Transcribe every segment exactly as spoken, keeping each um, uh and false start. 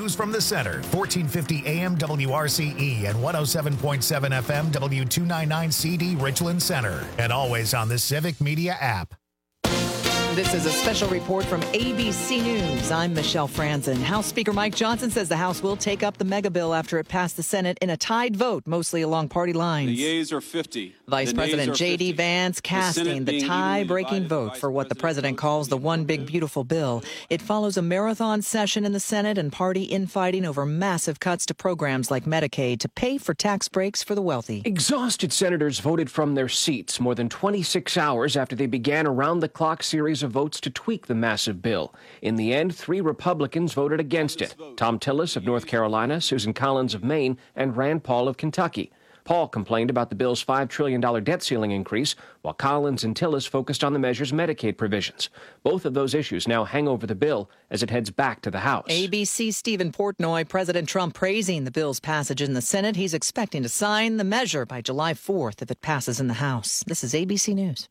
News from the Center, fourteen fifty A M W R C E and one oh seven point seven F M W two ninety-nine C D Richland Center. And always on the Civic Media app. This is a special report from A B C News. I'm Michelle Franzen. House Speaker Mike Johnson says the House will take up the mega bill after it passed the Senate in a tied vote, mostly along party lines. The yeas are fifty. Vice the President J D. Vance casting the, the tie-breaking vote for what the president calls the One Big Beautiful Bill. It follows a marathon session in the Senate and party infighting over massive cuts to programs like Medicaid to pay for tax breaks for the wealthy. Exhausted senators voted from their seats more than twenty-six hours after they began a round-the-clock series of votes to tweak the massive bill. In the end, three Republicans voted against it. Tom Tillis of North Carolina, Susan Collins of Maine, and Rand Paul of Kentucky. Paul complained about the bill's five trillion dollars debt ceiling increase, while Collins and Tillis focused on the measure's Medicaid provisions. Both of those issues now hang over the bill as it heads back to the House. A B C's Stephen Portnoy, President Trump praising the bill's passage in the Senate. He's expecting to sign the measure by July fourth if it passes in the House. This is A B C News.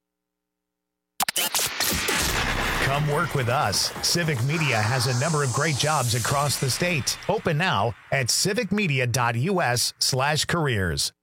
Come work with us. Civic Media has a number of great jobs across the state. Open now at civicmedia.us slash careers.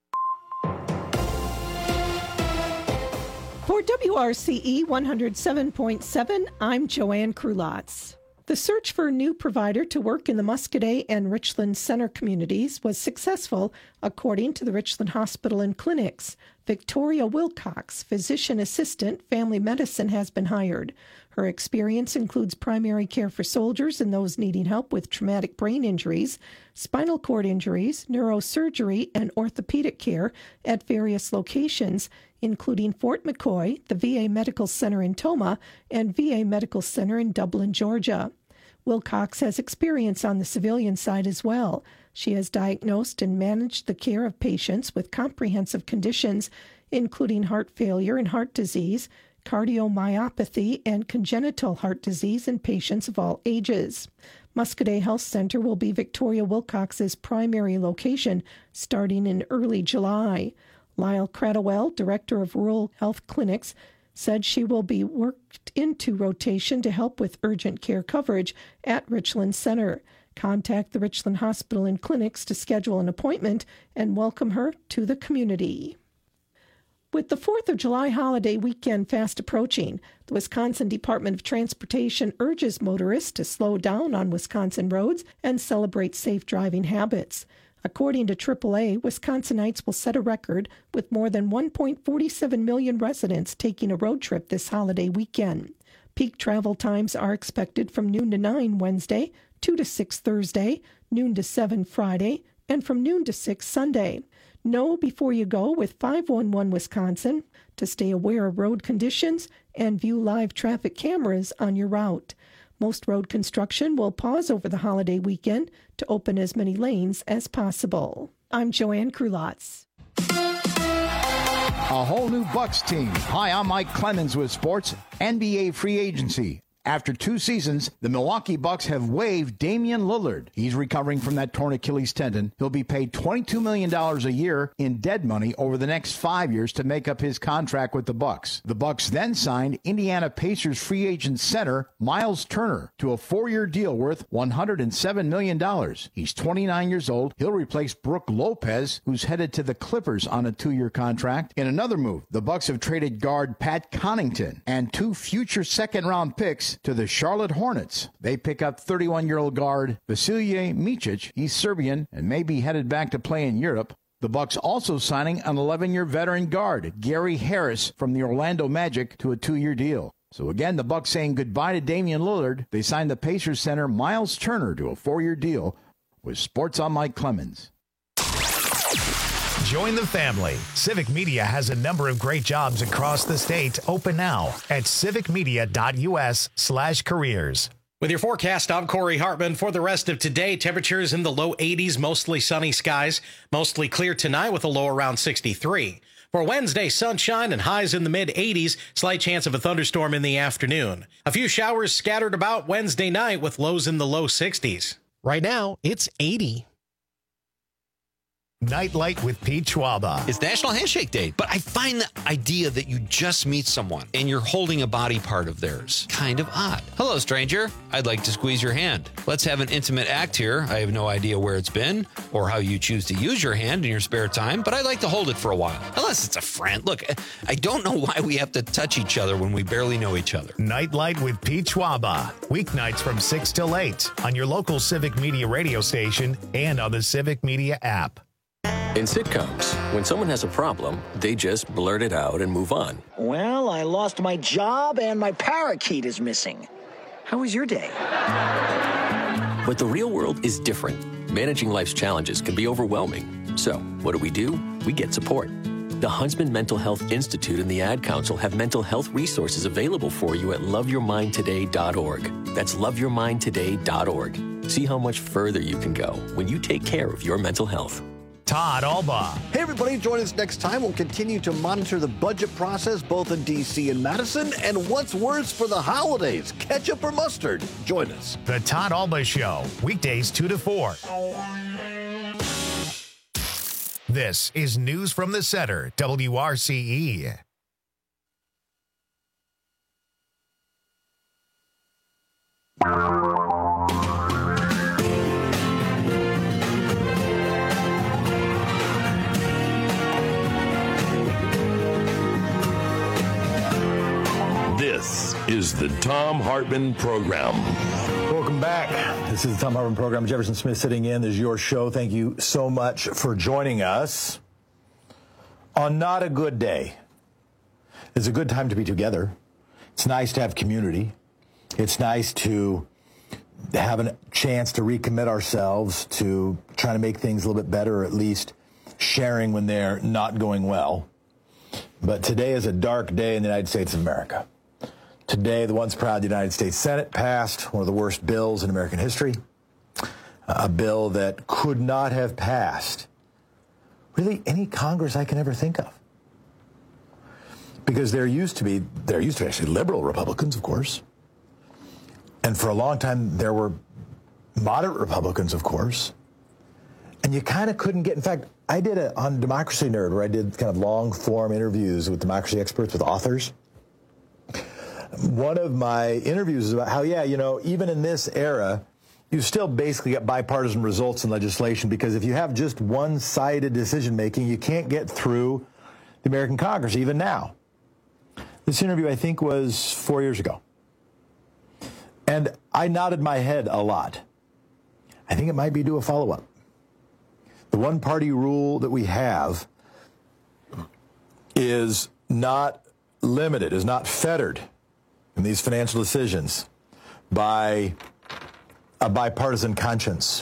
For W R C E one oh seven point seven, I'm Joanne Krulotz. The search for a new provider to work in the Muscoda and Richland Center communities was successful, according to the Richland Hospital and Clinics. Victoria Wilcox, physician assistant, family medicine, has been hired. Her experience includes primary care for soldiers and those needing help with traumatic brain injuries, spinal cord injuries, neurosurgery, and orthopedic care at various locations, including Fort McCoy, the V A Medical Center in Tomah, and V A Medical Center in Dublin, Georgia. Wilcox has experience on the civilian side as well. She has diagnosed and managed the care of patients with comprehensive conditions, including heart failure and heart disease, cardiomyopathy, and congenital heart disease in patients of all ages. Muscoda Health Center will be Victoria Wilcox's primary location starting in early July. Lyle Cradwell, Director of Rural Health Clinics, said she will be worked into rotation to help with urgent care coverage at Richland Center. Contact the Richland Hospital and Clinics to schedule an appointment and welcome her to the community. With the fourth of July holiday weekend fast approaching, the Wisconsin Department of Transportation urges motorists to slow down on Wisconsin roads and celebrate safe driving habits. According to triple A, Wisconsinites will set a record with more than one point four seven million residents taking a road trip this holiday weekend. Peak travel times are expected from noon to nine Wednesday, two to six Thursday, noon to seven Friday, and from noon to six Sunday. Know before you go with five one one Wisconsin to stay aware of road conditions and view live traffic cameras on your route. Most road construction will pause over the holiday weekend to open as many lanes as possible. I'm Joanne Krulotz. A whole new Bucks team. Hi, I'm Mike Clemens with sports. N B A free agency. After two seasons, the Milwaukee Bucks have waived Damian Lillard. He's recovering from that torn Achilles tendon. He'll be paid twenty-two million dollars a year in dead money over the next five years to make up his contract with the Bucks. The Bucks then signed Indiana Pacers free agent center Miles Turner to a four-year deal worth one hundred seven million dollars. He's twenty-nine years old. He'll replace Brook Lopez, who's headed to the Clippers on a two-year contract. In another move, the Bucks have traded guard Pat Connaughton and two future second-round picks to the Charlotte Hornets. They pick up thirty-one-year-old guard Vasilije Micic. He's Serbian and may be headed back to play in Europe. The Bucks also signing an eleven-year veteran guard, Gary Harris, from the Orlando Magic to a two-year deal. So again, the Bucks saying goodbye to Damian Lillard. They signed the Pacers center Miles Turner to a four-year deal. With Sports, I'm Mike Clemens. Join the family. Civic Media has a number of great jobs across the state. Open now at civicmedia.us slash careers. With your forecast, I'm Corey Hartman. For the rest of today, temperatures in the low eighties, mostly sunny skies. Mostly clear tonight with a low around sixty-three. For Wednesday, sunshine and highs in the mid-eighties. Slight chance of a thunderstorm in the afternoon. A few showers scattered about Wednesday night with lows in the low sixties. Right now, it's eighty. Nightlight with Pete Schwaba. It's National Handshake Day, but I find the idea that you just meet someone and you're holding a body part of theirs kind of odd. Hello, stranger. I'd like to squeeze your hand. Let's have an intimate act here. I have no idea where it's been or how you choose to use your hand in your spare time, but I'd like to hold it for a while. Unless it's a friend. Look, I don't know why we have to touch each other when we barely know each other. Nightlight with Pete Schwaba. Weeknights from six till eight on your local Civic Media radio station and on the Civic Media app. In sitcoms, when someone has a problem, they just blurt it out and move on. Well, I lost my job and my parakeet is missing. How was your day? But the real world is different. Managing life's challenges can be overwhelming. So, what do we do? We get support. The Huntsman Mental Health Institute and the Ad Council have mental health resources available for you at love your mind today dot org. That's love your mind today dot org. See how much further you can go when you take care of your mental health. Todd Alba. Hey, everybody, join us next time. We'll continue to monitor the budget process both in D C and Madison. And what's worse for the holidays, ketchup or mustard? Join us. The Todd Alba Show, weekdays two to four. This is News from the Center, W R C E. This is the Thom Hartmann Program. Welcome back. This is the Thom Hartmann Program. Jefferson Smith sitting in. This is your show. Thank you so much for joining us on not a good day. It's a good time to be together. It's nice to have community. It's nice to have a chance to recommit ourselves to trying to make things a little bit better, or at least sharing when they're not going well. But today is a dark day in the United States of America. Today, the once proud United States Senate passed one of the worst bills in American history, a bill that could not have passed really any Congress I can ever think of. Because there used to be, there used to be actually liberal Republicans, of course. And for a long time, there were moderate Republicans, of course. And you kind of couldn't get, in fact, I did it on Democracy Nerd, where I did kind of long-form interviews with democracy experts, with authors. One of my interviews is about how, yeah, you know, even in this era, you still basically get bipartisan results in legislation, because if you have just one-sided decision-making, you can't get through the American Congress, even now. This interview, I think, was four years ago. And I nodded my head a lot. I think it might be due a follow-up. The one-party rule that we have is not limited, is not fettered in these financial decisions by a bipartisan conscience.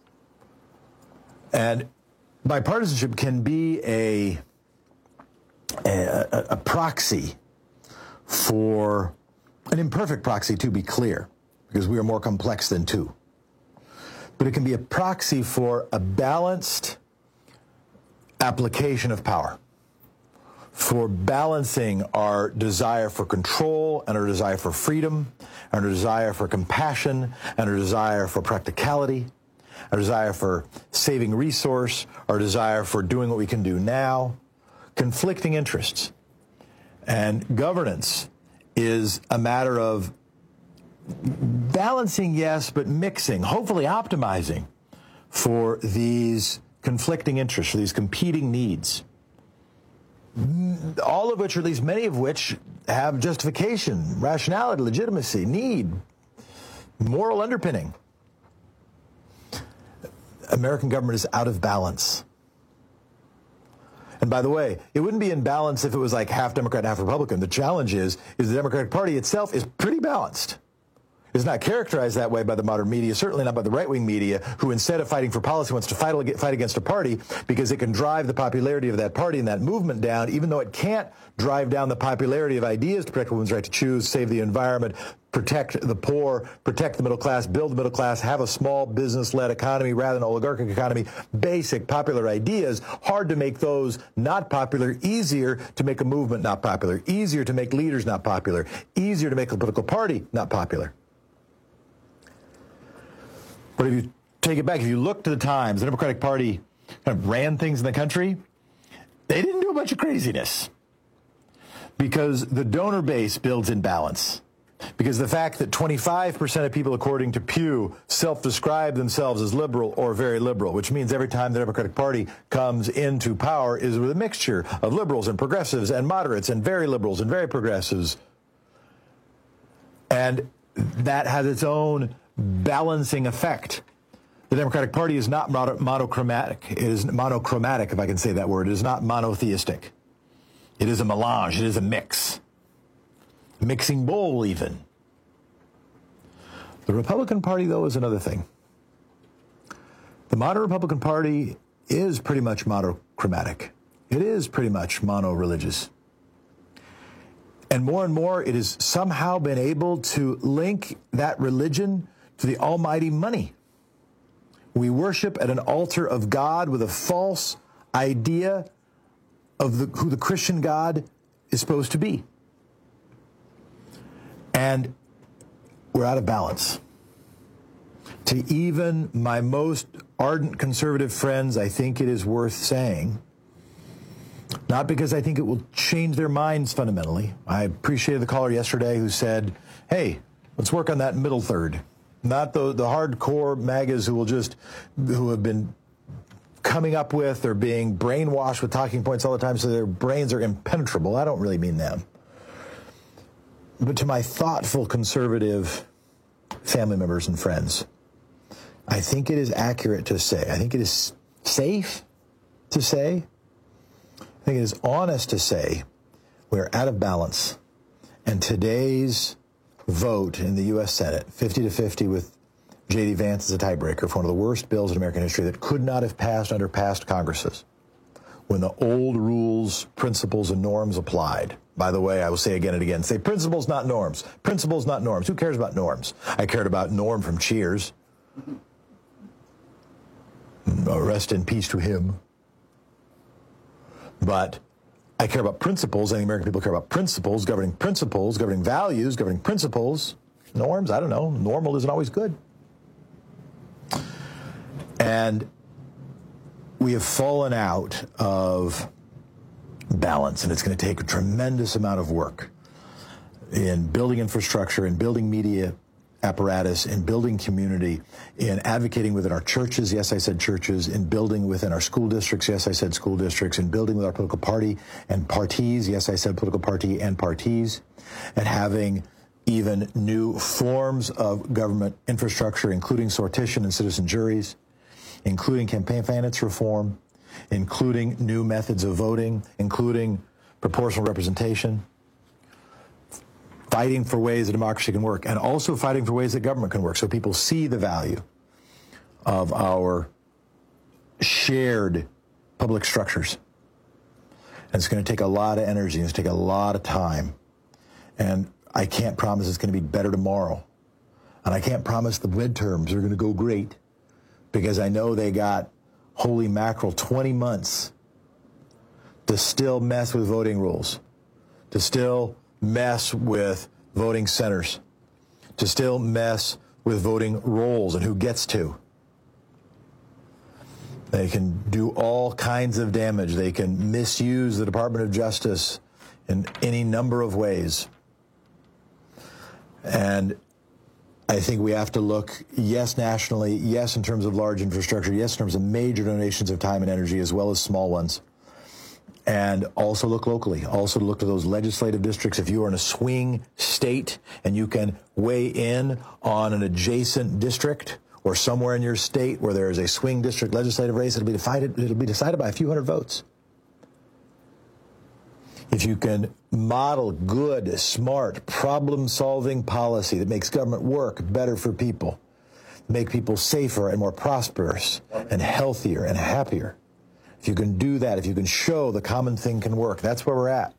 And bipartisanship can be a, a, a proxy for, an imperfect proxy, to be clear, because we are more complex than two. But it can be a proxy for a balanced application of power, for balancing our desire for control and our desire for freedom, and our desire for compassion, and our desire for practicality, our desire for saving resource, our desire for doing what we can do now, conflicting interests. And governance is a matter of balancing, yes, but mixing, hopefully optimizing for these conflicting interests, for these competing needs. All of which, or at least many of which, have justification, rationality, legitimacy, need, moral underpinning. American government is out of balance. And by the way, it wouldn't be in balance if it was like half Democrat, half Republican. The challenge is, is the Democratic Party itself is pretty balanced. It's not characterized that way by the modern media, certainly not by the right-wing media, who instead of fighting for policy wants to fight, fight against a party because it can drive the popularity of that party and that movement down, even though it can't drive down the popularity of ideas to protect women's right to choose, save the environment, protect the poor, protect the middle class, build the middle class, have a small business-led economy rather than an oligarchic economy. Basic popular ideas, hard to make those not popular, easier to make a movement not popular, easier to make leaders not popular, easier to make a political party not popular. But if you take it back, if you look to the times, the Democratic Party kind of ran things in the country, they didn't do a bunch of craziness. Because the donor base builds in balance. Because the fact that twenty-five percent of people, according to Pew, self-describe themselves as liberal or very liberal, which means every time the Democratic Party comes into power is with a mixture of liberals and progressives and moderates and very liberals and very progressives. And that has its own balancing effect. The Democratic Party is not mono- monochromatic. It is monochromatic, if I can say that word. It is not monotheistic. It is a melange. It is a mix. Mixing bowl, even. The Republican Party, though, is another thing. The modern Republican Party is pretty much monochromatic. It is pretty much mono-religious. And more and more, it has somehow been able to link that religion to the almighty money. We worship at an altar of God with a false idea of the, who the Christian God is supposed to be. And we're out of balance. To even my most ardent conservative friends, I think it is worth saying, not because I think it will change their minds fundamentally. I appreciated the caller yesterday who said, hey, let's work on that middle third. Not the, the hardcore MAGAs who will just, who have been coming up with or being brainwashed with talking points all the time so their brains are impenetrable. I don't really mean them. But to my thoughtful conservative family members and friends, I think it is accurate to say, I think it is safe to say, I think it is honest to say we're out of balance. And today's vote in the U S Senate, fifty to fifty with J D Vance as a tiebreaker for one of the worst bills in American history that could not have passed under past Congresses, when the old rules, principles, and norms applied. By the way, I will say again and again, say principles, not norms. Principles, not norms. Who cares about norms? I cared about Norm from Cheers. Rest in peace to him. But I care about principles, and the American people care about principles, governing principles, governing values, governing principles. Norms, I don't know. Normal isn't always good. And we have fallen out of balance, and it's going to take a tremendous amount of work in building infrastructure, in building media apparatus, in building community, in advocating within our churches, yes, I said churches, in building within our school districts, yes, I said school districts, in building with our political party and parties, yes, I said political party and parties, and having even new forms of government infrastructure, including sortition and citizen juries, including campaign finance reform, including new methods of voting, including proportional representation, fighting for ways that democracy can work, and also fighting for ways that government can work so people see the value of our shared public structures. And it's going to take a lot of energy, it's going to take a lot of time. And I can't promise it's going to be better tomorrow. And I can't promise the midterms are going to go great, because I know they got, holy mackerel, twenty months to still mess with voting rules, to still mess with voting centers, to still mess with voting rolls and who gets to. They can do all kinds of damage. They can misuse the Department of Justice in any number of ways. And I think we have to look, yes, nationally, yes, in terms of large infrastructure, yes, in terms of major donations of time and energy, as well as small ones. And also look locally, also look to those legislative districts. If you are in a swing state and you can weigh in on an adjacent district or somewhere in your state where there is a swing district legislative race, it'll be decided, it'll be decided by a few hundred votes. If you can model good, smart, problem-solving policy that makes government work better for people, make people safer and more prosperous and healthier and happier, if you can do that, if you can show the common thing can work, that's where we're at.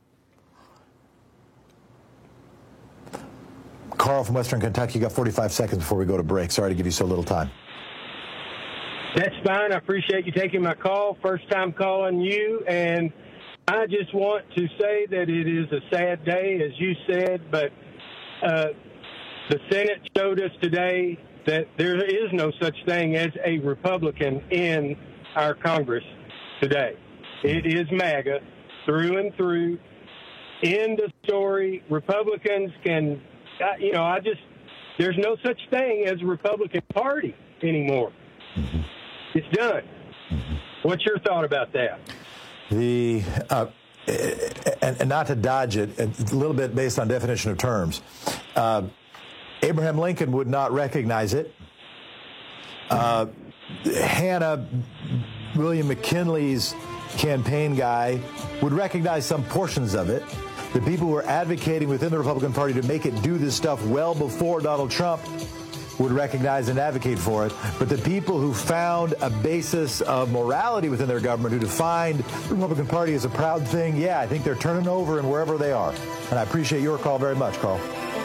Carl from Western Kentucky, you got forty-five seconds before we go to break. Sorry to give you so little time. That's fine. I appreciate you taking my call. First time calling you, and I just want to say that it is a sad day, as you said, but uh, the Senate showed us today that there is no such thing as a Republican in our Congress today. It is MAGA through and through. End of story. Republicans can, you know, I just, there's no such thing as a Republican Party anymore. Mm-hmm. It's done. Mm-hmm. What's your thought about that? The, uh, and, and not to dodge it, a little bit based on definition of terms. Uh, Abraham Lincoln would not recognize it. Uh, Hannah, William McKinley's campaign guy, would recognize some portions of it. The people who are advocating within the Republican Party to make it do this stuff well before Donald Trump would recognize and advocate for it. But the people who found a basis of morality within their government, who defined the Republican Party as a proud thing, yeah, I think they're turning over and wherever they are. And I appreciate your call very much, Carl.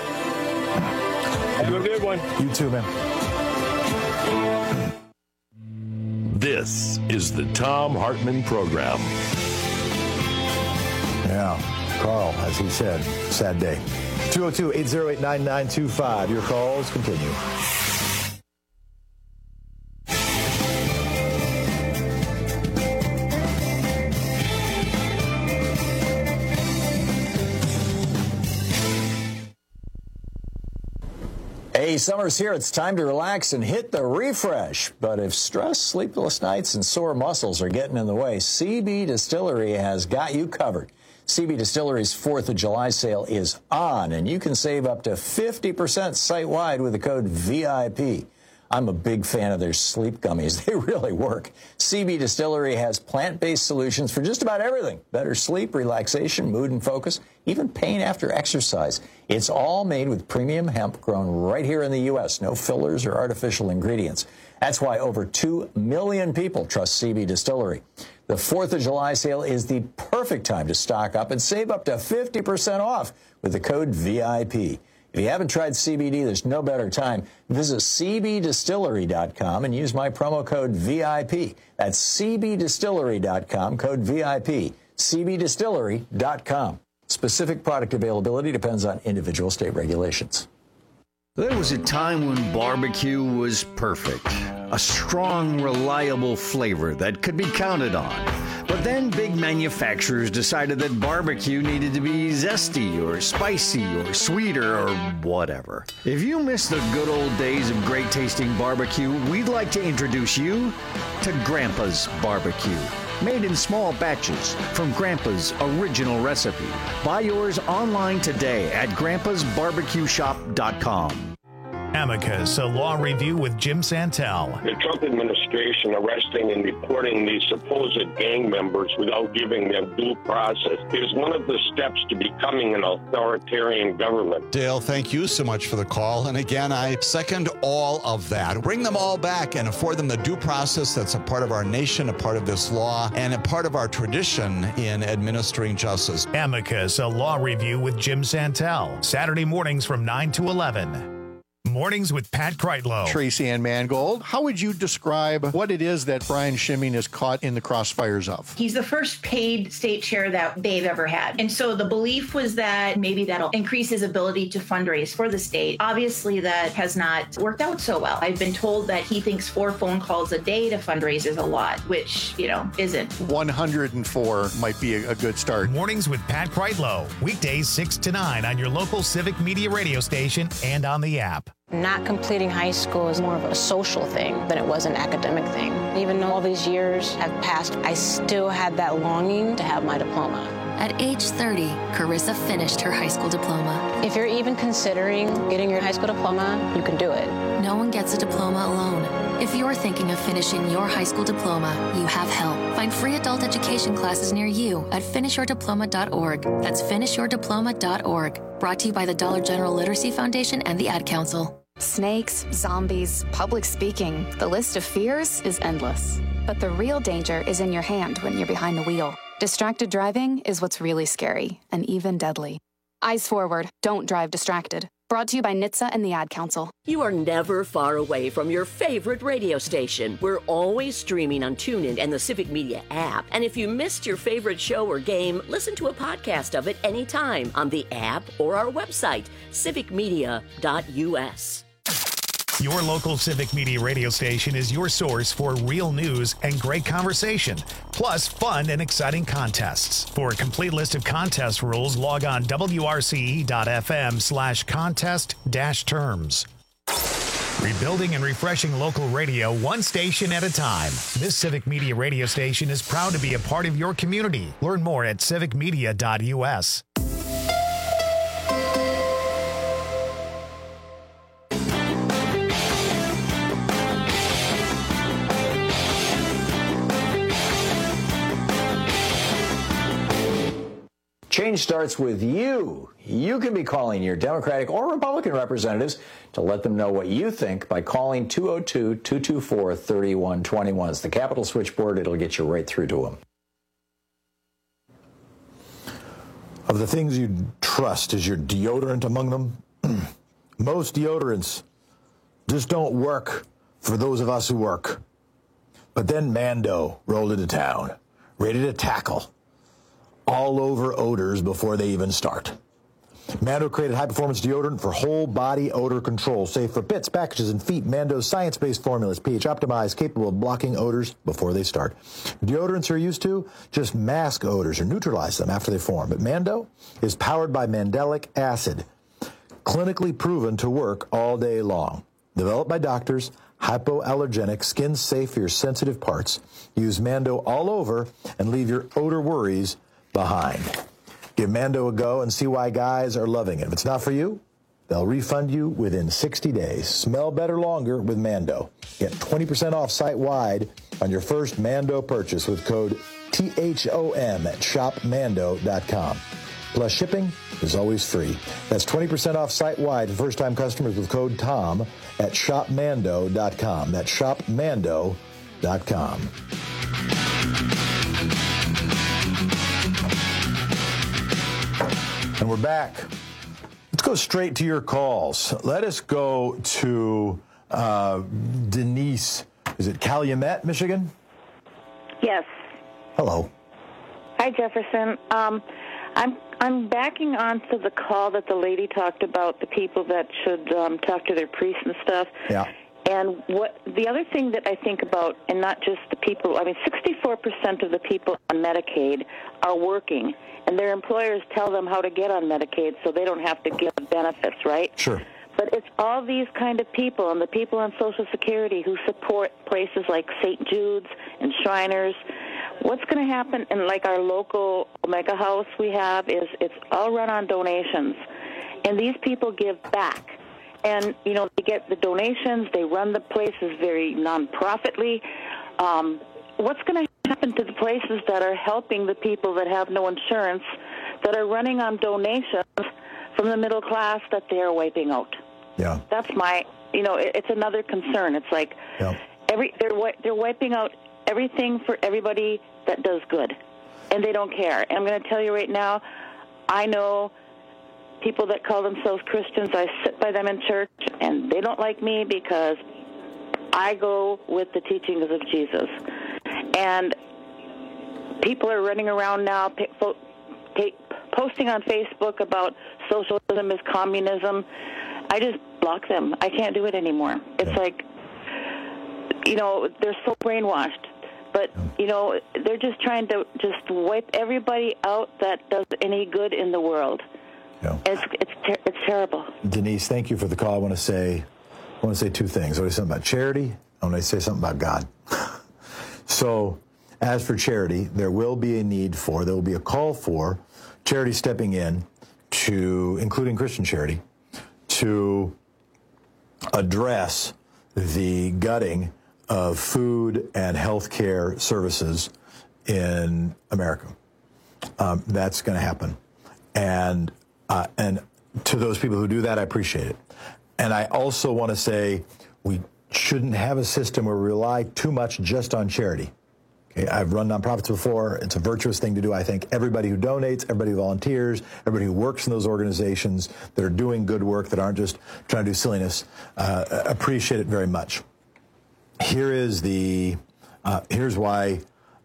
Have a good one. You too, man. This is the Thom Hartmann Program. Yeah, Carl, as he said, sad day. two oh two, eight oh eight, nine nine two five. Your calls continue. Hey, summer's here. It's time to relax and hit the refresh. But if stress, sleepless nights, and sore muscles are getting in the way, C B Distillery has got you covered. C B Distillery's fourth of July sale is on, and you can save up to fifty percent site-wide with the code V I P. I'm a big fan of their sleep gummies. They really work. C B Distillery has plant-based solutions for just about everything. Better sleep, relaxation, mood and focus, even pain after exercise. It's all made with premium hemp grown right here in the U S. No fillers or artificial ingredients. That's why over two million people trust C B Distillery. The fourth of July sale is the perfect time to stock up and save up to fifty percent off with the code V I P. If you haven't tried C B D, there's no better time. Visit C B distillery dot com and use my promo code V I P. That's C B distillery dot com, code V I P. C B distillery dot com. Specific product availability depends on individual state regulations. There was a time when barbecue was perfect. A strong, reliable flavor that could be counted on. But then big manufacturers decided that barbecue needed to be zesty or spicy or sweeter or whatever. If you miss the good old days of great tasting barbecue, we'd like to introduce you to Grandpa's Barbecue. Made in small batches from Grandpa's original recipe. Buy yours online today at grandpas barbecue shop dot com. Amicus, a law review with Jim Santel. The Trump administration arresting and deporting these supposed gang members without giving them due process is one of the steps to becoming an authoritarian government. Dale, thank you so much for the call. And again, I second all of that. Bring them all back and afford them the due process that's a part of our nation, a part of this law, and a part of our tradition in administering justice. Amicus, a law review with Jim Santel. Saturday mornings from nine to eleven. Mornings with Pat Kreitlow. Tracy Ann Mangold, how would you describe what it is that Brian Schimming is caught in the crossfires of? He's the first paid state chair that they've ever had. And so the belief was that maybe that'll increase his ability to fundraise for the state. Obviously, that has not worked out so well. I've been told that he thinks four phone calls a day to fundraise is a lot, which, you know, isn't. one hundred four might be a, a good start. Mornings with Pat Kreitlow. Weekdays six to nine on your local Civic Media radio station and on the app. Not completing high school is more of a social thing than it was an academic thing. Even though all these years have passed, I still had that longing to have my diploma. At age thirty, Carissa finished her high school diploma. If you're even considering getting your high school diploma, you can do it. No one gets a diploma alone. If you're thinking of finishing your high school diploma, you have help. Find free adult education classes near you at finish your diploma dot org. That's finish your diploma dot org. Brought to you by the Dollar General Literacy Foundation and the Ad Council. Snakes, zombies, public speaking. The list of fears is endless. But the real danger is in your hand when you're behind the wheel. Distracted driving is what's really scary and even deadly. Eyes forward. Don't drive distracted. Brought to you by N H T S A and the Ad Council. You are never far away from your favorite radio station. We're always streaming on TuneIn and the Civic Media app. And if you missed your favorite show or game, listen to a podcast of it anytime on the app or our website, civic media dot u s. Your local Civic Media radio station is your source for real news and great conversation, plus fun and exciting contests. For a complete list of contest rules, log on W R C E dot F M slash contest dash terms. Rebuilding and refreshing local radio one station at a time. This Civic Media radio station is proud to be a part of your community. Learn more at civic media dot U S. Change starts with you. You can be calling your Democratic or Republican representatives to let them know what you think by calling two oh two, two two four, three one two one. It's the Capitol switchboard. It'll get you right through to them. Of the things you trust, is your deodorant among them? Most deodorants just don't work for those of us who work. But then Mando rolled into town, ready to tackle all over odors before they even start. Mando created high-performance deodorant for whole-body odor control, safe for pits, packages, and feet. Mando's science-based formulas, pH optimized, capable of blocking odors before they start. Deodorants are used to just mask odors or neutralize them after they form. But Mando is powered by mandelic acid, clinically proven to work all day long. Developed by doctors, hypoallergenic, skin safe for your sensitive parts. Use Mando all over and leave your odor worries behind. Give Mando a go and see why guys are loving it. If it's not for you, they'll refund you within sixty days. Smell better longer with Mando. Get twenty percent off site-wide on your first Mando purchase with code T H O M at shop mando dot com. Plus shipping is always free. That's twenty percent off site-wide for first-time customers with code TOM at shop mando dot com. That's shop mando dot com. And we're back. Let's go straight to your calls. Let us go to uh, Denise. Is it Calumet, Michigan? Yes. Hello. Hi, Jefferson. Um, I'm I'm backing onto the call that the lady talked about, the people that should um, talk to their priests and stuff. Yeah. And what the other thing that I think about, and not just the people, I mean, sixty-four percent of the people on Medicaid are working, and their employers tell them how to get on Medicaid so they don't have to give benefits, right? Sure. But it's all these kind of people, and the people on Social Security who support places like Saint Jude's and Shriners. What's going to happen in, like, our local Omega House we have is it's all run on donations, and these people give back. And, you know, they get the donations, they run the places very non-profitly. Um, what's going to happen to the places that are helping the people that have no insurance, that are running on donations from the middle class that they're wiping out? Yeah. That's my, you know, it, it's another concern. It's like yeah. every they're they're wiping out everything for everybody that does good, and they don't care. And I'm going to tell you right now, I know people that call themselves Christians. I sit by them in church, and they don't like me because I go with the teachings of Jesus. And people are running around now posting on Facebook about socialism is communism. I just block them. I can't do it anymore. It's like, you know, they're so brainwashed. But, you know, they're just trying to just wipe everybody out that does any good in the world. Yeah. It's it's ter- it's terrible. Denise, thank you for the call. I want to say, I want to say two things. I want to say something about charity. I want to say something about God. So, as for charity, there will be a need for, there will be a call for charity stepping in to, including Christian charity, to address the gutting of food and healthcare services in America. Um, that's going to happen, and. Uh, and to those people who do that, I appreciate it. And I also want to say we shouldn't have a system where we rely too much just on charity. Okay, I've run nonprofits before. It's a virtuous thing to do. I think everybody who donates, everybody who volunteers, everybody who works in those organizations that are doing good work, that aren't just trying to do silliness, uh, appreciate it very much. Here is the, uh, here's why,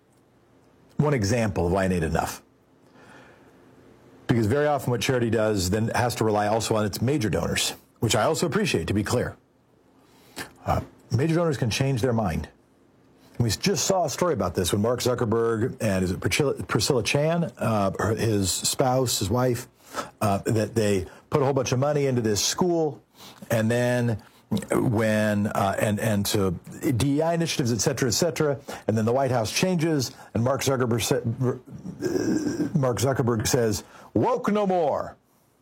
one example of why I need enough. Because very often what charity does then has to rely also on its major donors, which I also appreciate, to be clear. Uh, major donors can change their mind. We just saw a story about this when Mark Zuckerberg and is it Priscilla, Priscilla Chan, uh, his spouse, his wife, uh, that they put a whole bunch of money into this school, and then when uh, and and to D E I initiatives, et cetera, et cetera, and then the White House changes, and Mark Zuckerberg sa- Mark Zuckerberg says, "Woke no more,"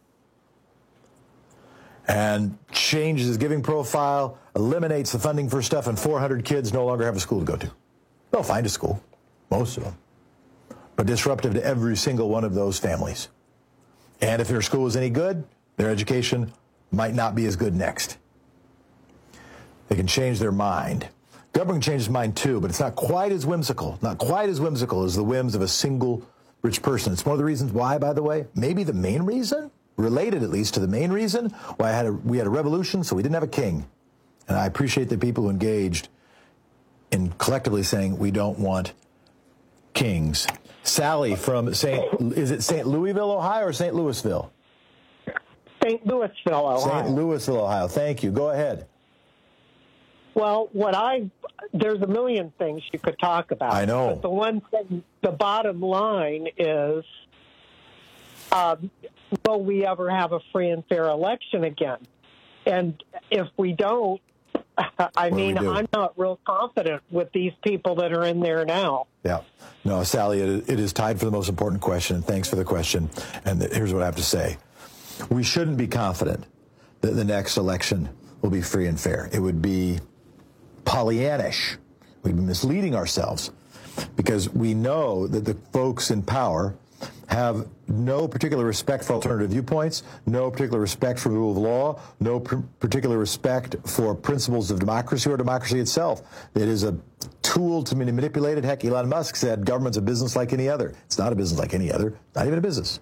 and changes his giving profile, eliminates the funding for stuff, and four hundred kids no longer have a school to go to. They'll find a school, most of them, but disruptive to every single one of those families. And if their school is any good, their education might not be as good next. They can change their mind. Government can change its mind too, but it's not quite as whimsical, not quite as whimsical as the whims of a single rich person. It's one of the reasons why, by the way, maybe the main reason, related at least to the main reason, why I had a, we had a revolution, so we didn't have a king. And I appreciate the people who engaged in collectively saying we don't want kings. Sally from Saint is it Saint Louisville, Ohio, or Saint Louisville? Saint Louisville, Ohio. Saint Louisville, Ohio. Thank you. Go ahead. Well, what I there's a million things you could talk about. I know. But the one thing, the bottom line is, um, will we ever have a free and fair election again? And if we don't, I What do mean, we do? I'm not real confident with these people that are in there now. Yeah. No, Sally, it, it is tied for the most important question. Thanks for the question. And th- here's what I have to say. We shouldn't be confident that the next election will be free and fair. It would be Pollyannish. We'd be misleading ourselves because we know that the folks in power have no particular respect for alternative viewpoints, no particular respect for the rule of law, no pr- particular respect for principles of democracy or democracy itself. It is a tool to be manipulated. Heck, Elon Musk said government's a business like any other. It's not a business like any other, not even a business.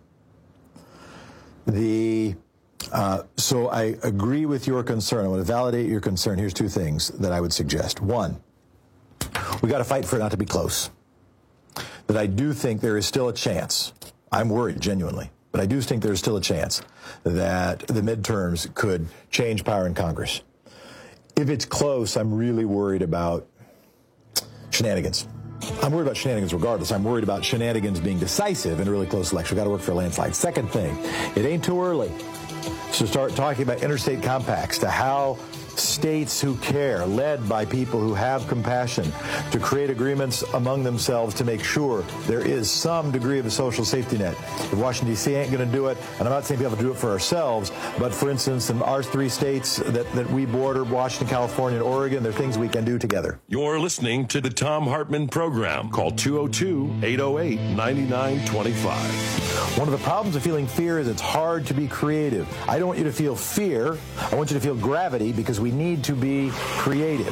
The uh, so I agree with your concern. I want to validate your concern. Here's two things that I would suggest. One, we got to fight for it not to be close. That I do think there is still a chance. I'm worried, genuinely, but I do think there's still a chance that the midterms could change power in Congress. If it's close, I'm really worried about shenanigans. I'm worried about shenanigans regardless. I'm worried about shenanigans being decisive in a really close election. We've got to work for a landslide. Second thing, it ain't too early to start talking about interstate compacts, to how states who care, led by people who have compassion, to create agreements among themselves to make sure there is some degree of a social safety net. If Washington, D C ain't going to do it, and I'm not saying people have to do it for ourselves, but for instance, in our three states that, that we border, Washington, California, and Oregon, there are things we can do together. You're listening to the Tom Hartman Program. Call two oh two, eight oh eight, nine nine two five. One of the problems of feeling fear is it's hard to be creative. I don't want you to feel fear. I want you to feel gravity because we need to be creative.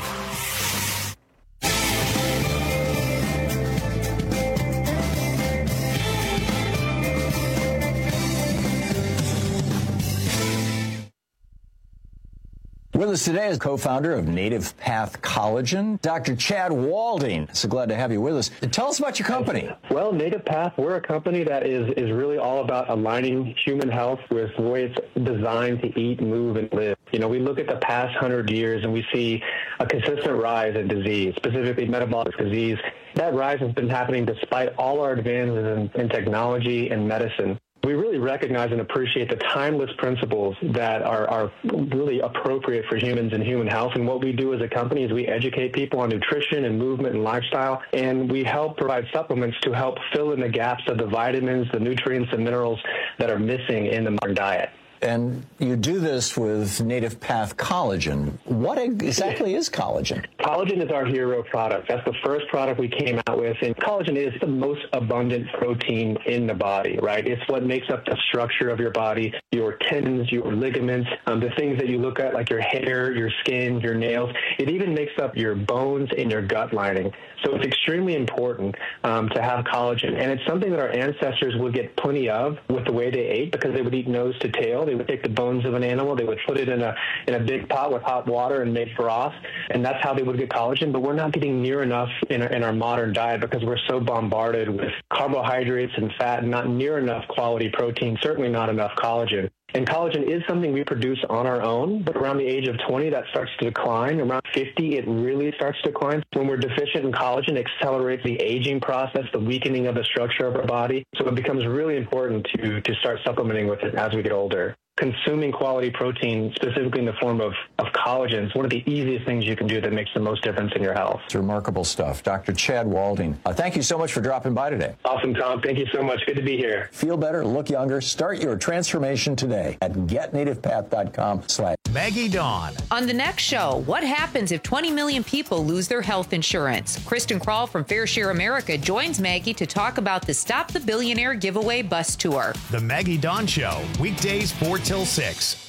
With us today is co-founder of Native Path Collagen, Doctor Chad Walding. So glad to have you with us. Tell us about your company. Well, Native Path, we're a company that is, is really all about aligning human health with the way it's designed to eat, move, and live. You know, we look at the past hundred years and we see a consistent rise in disease, specifically metabolic disease. That rise has been happening despite all our advances in, in technology and medicine. We really recognize and appreciate the timeless principles that are, are really appropriate for humans and human health. And what we do as a company is we educate people on nutrition and movement and lifestyle, and we help provide supplements to help fill in the gaps of the vitamins, the nutrients, and minerals that are missing in the modern diet. And you do this with Native Path Collagen. What exactly is collagen? Collagen is our hero product. That's the first product we came out with. And collagen is the most abundant protein in the body, right? It's what makes up the structure of your body, your tendons, your ligaments, um, the things that you look at like your hair, your skin, your nails. It even makes up your bones and your gut lining. So it's extremely important um, to have collagen. And it's something that our ancestors would get plenty of with the way they ate, because they would eat nose to tail. They would take the bones of an animal, they would put it in a in a big pot with hot water and make broth, and that's how they would get collagen. But we're not getting near enough in our, in our modern diet because we're so bombarded with carbohydrates and fat and not near enough quality protein, certainly not enough collagen. And collagen is something we produce on our own, but around the age of twenty, that starts to decline. Around fifty, it really starts to decline. When we're deficient in collagen, it accelerates the aging process, the weakening of the structure of our body. So it becomes really important to, to start supplementing with it as we get older. Consuming quality protein, specifically in the form of, of collagen, is one of the easiest things you can do that makes the most difference in your health. It's remarkable stuff. Doctor Chad Walding, uh, thank you so much for dropping by today. Awesome, Tom. Thank you so much. Good to be here. Feel better, look younger. Start your transformation today at get native path dot com slash Maggie Dawn. On the next show, what happens if twenty million people lose their health insurance? Kristen Krall from Fair Share America joins Maggie to talk about the Stop the Billionaire giveaway bus tour. The Maggie Dawn Show, weekdays four till six.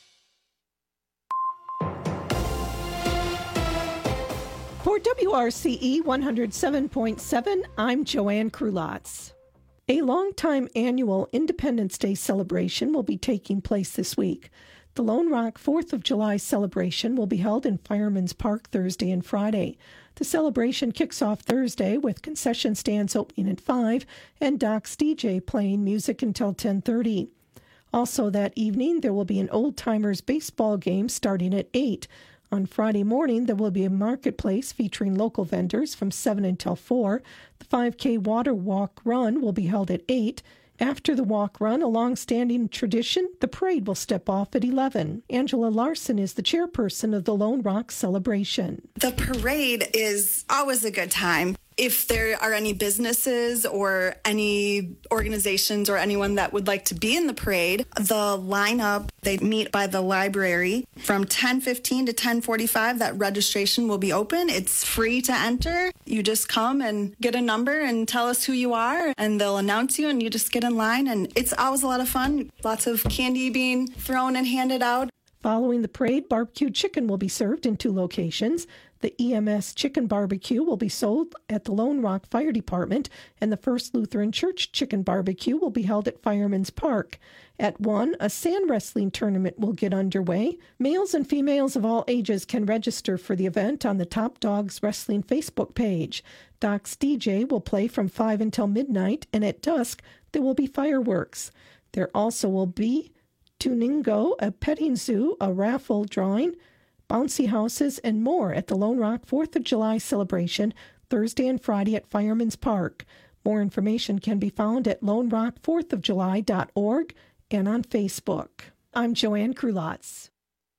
For W R C E one oh seven point seven, I'm Joanne Krulotz. A longtime annual Independence Day celebration will be taking place this week. The Lone Rock fourth of July celebration will be held in Fireman's Park Thursday and Friday. The celebration kicks off Thursday with concession stands opening at five and Doc's D J playing music until ten thirty. Also that evening, there will be an old-timers baseball game starting at eight. On Friday morning, there will be a marketplace featuring local vendors from seven until four. The five K water walk run will be held at eight. After the walk run, a long-standing tradition, the parade will step off at eleven. Angela Larson is the chairperson of the Lone Rock celebration. The parade is always a good time. If there are any businesses or any organizations or anyone that would like to be in the parade, the lineup, they meet by the library from ten fifteen to ten forty-five. That registration will be open. It's free to enter. You just come and get a number and tell us who you are, and they'll announce you, and you just get in line. And it's always a lot of fun. Lots of candy being thrown and handed out. Following the parade, barbecue chicken will be served in two locations. The E M S Chicken Barbecue will be sold at the Lone Rock Fire Department, and the First Lutheran Church Chicken Barbecue will be held at Fireman's Park. At one, a sand wrestling tournament will get underway. Males and females of all ages can register for the event on the Top Dogs Wrestling Facebook page. Doc's D J will play from five until midnight, and at dusk, there will be fireworks. There also will be Tuningo, a petting zoo, a raffle drawing, bouncy houses, and more at the Lone Rock fourth of July celebration Thursday and Friday at Fireman's Park. More information can be found at lone rock fourth of july dot org and on Facebook. I'm Joanne Krulotz.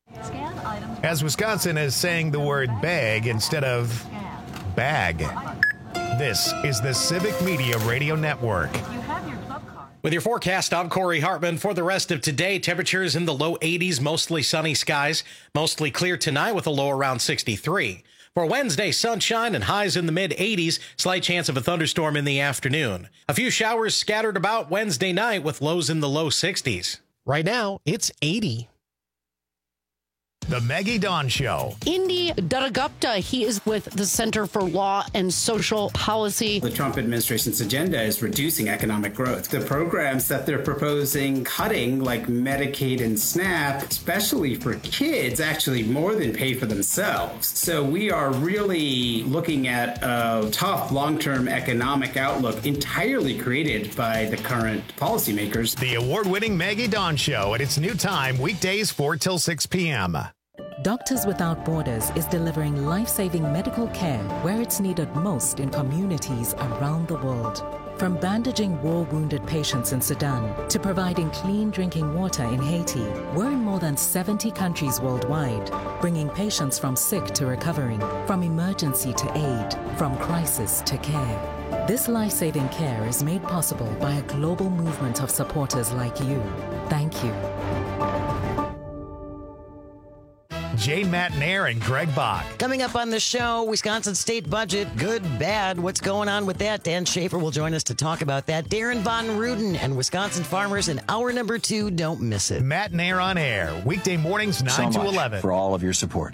As Wisconsin is saying the word bag instead of bag, this is the Civic Media Radio Network. With your forecast, I'm Corey Hartman. For the rest of today, temperatures in the low eighties, mostly sunny skies. Mostly clear tonight with a low around sixty-three. For Wednesday, sunshine and highs in the mid eighties. Slight chance of a thunderstorm in the afternoon. A few showers scattered about Wednesday night with lows in the low sixties. Right now, it's eighty. The Maggie Dawn Show. Indy Dattagupta, he is with the Center for Law and Social Policy. The Trump administration's agenda is reducing economic growth. The programs that they're proposing cutting, like Medicaid and SNAP, especially for kids, actually more than pay for themselves. So we are really looking at a tough long-term economic outlook entirely created by the current policymakers. The award-winning Maggie Dawn Show at its new time, weekdays four till six p.m. Doctors Without Borders is delivering life-saving medical care where it's needed most in communities around the world. From bandaging war-wounded patients in Sudan to providing clean drinking water in Haiti, we're in more than seventy countries worldwide, bringing patients from sick to recovering, from emergency to aid, from crisis to care. This life-saving care is made possible by a global movement of supporters like you. Thank you. Jane Matnair and Greg Bach. Coming up on the show, Wisconsin state budget, good, bad. What's going on with that? Dan Schaefer will join us to talk about that. Darren Von Ruden and Wisconsin farmers in hour number two. Don't miss it. Matnair on air, weekday mornings nine so to eleven. For all of your support.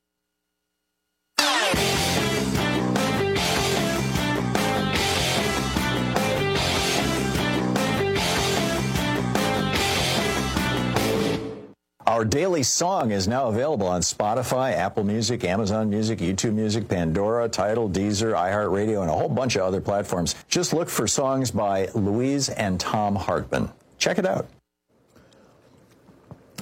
Our daily song is now available on Spotify, Apple Music, Amazon Music, YouTube Music, Pandora, Tidal, Deezer, iHeartRadio, and a whole bunch of other platforms. Just look for songs by Louise and Tom Hartman. Check it out.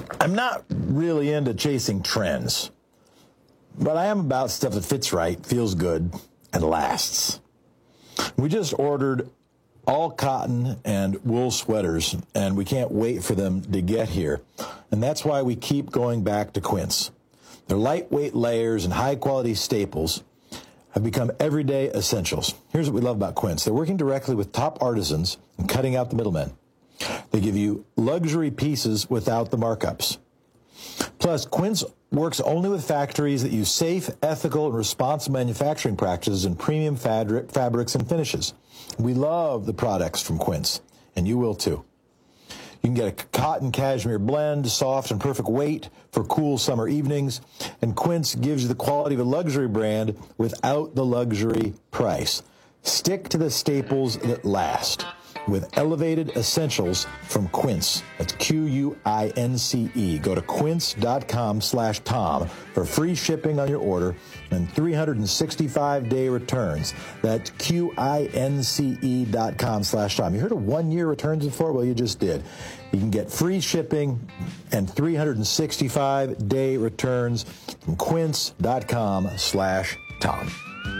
I'm not really into chasing trends, but I am about stuff that fits right, feels good, and lasts. We just ordered all cotton and wool sweaters, and we can't wait for them to get here. And that's why we keep going back to Quince. Their lightweight layers and high-quality staples have become everyday essentials. Here's what we love about Quince. They're working directly with top artisans and cutting out the middlemen. They give you luxury pieces without the markups. Plus, Quince works only with factories that use safe, ethical, and responsible manufacturing practices and premium fabric, fabrics and finishes. We love the products from Quince, and you will too. You can get a cotton cashmere blend, soft and perfect weight for cool summer evenings. And Quince gives you the quality of a luxury brand without the luxury price. Stick to the staples that last with elevated essentials from Quince. That's Q U I N C E. Go to quince.com slash Tom for free shipping on your order and three hundred sixty-five day returns. That's Q-I-N-C-E dot com slash Tom. You heard of one-year returns before? Well, you just did. You can get free shipping and three hundred sixty-five day returns from quince.com slash Tom.